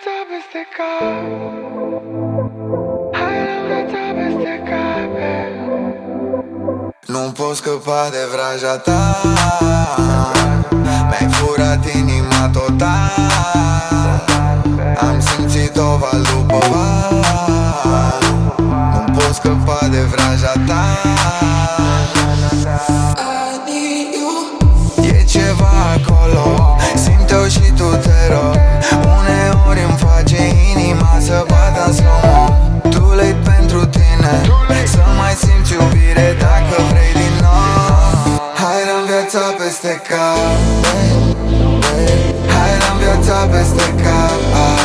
viața peste cap. Hai la viața peste cap. Nu pot scăpa de vraja ta. Mi-ai furat inima total. Am simțit-o val după val. Nu pot scăpa de vraja ta. E ceva acolo, simte-o și tu, te rog. Uneori îmi face inima să bată în slow-mo. Too late pentru tine, să mai simți iubire dacă vrei din nou. Hai dăm viața peste cap. Hai dăm viața peste cap.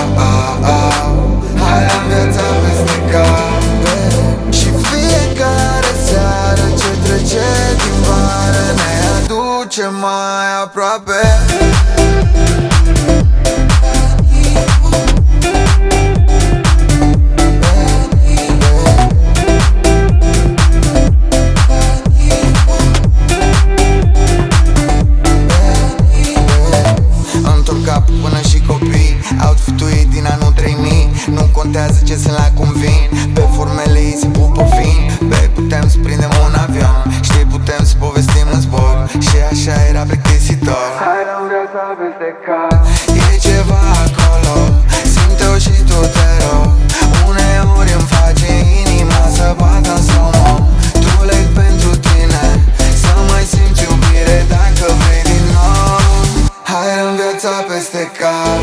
Hai dăm viața peste cap. Și fiecare seară ce trece din vară ne aduce mai aproape. Întorc capul până și copii. Outfit-ul e din anul 3000. Nu contează ce sunt la convin. Pe formele ei se pupă vin. Babe, putem să prindem un avion. Știi, putem să povestim în zbor. Și așa era plictisitor. Hai dăm viața peste cap. E ceva acolo, simte-o și tu, te rog. Uneori îmi face inima să bată în slow-mo. Too late pentru tine, să mai simți iubire dacă vrei din nou. Hai dăm viața peste cap.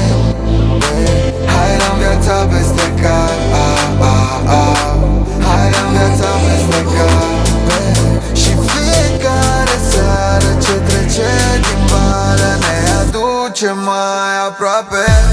Hai dăm viața peste cap. Hai dăm viața peste cap. Și fiecare seară ce trece din vară ne aduce mai aproape.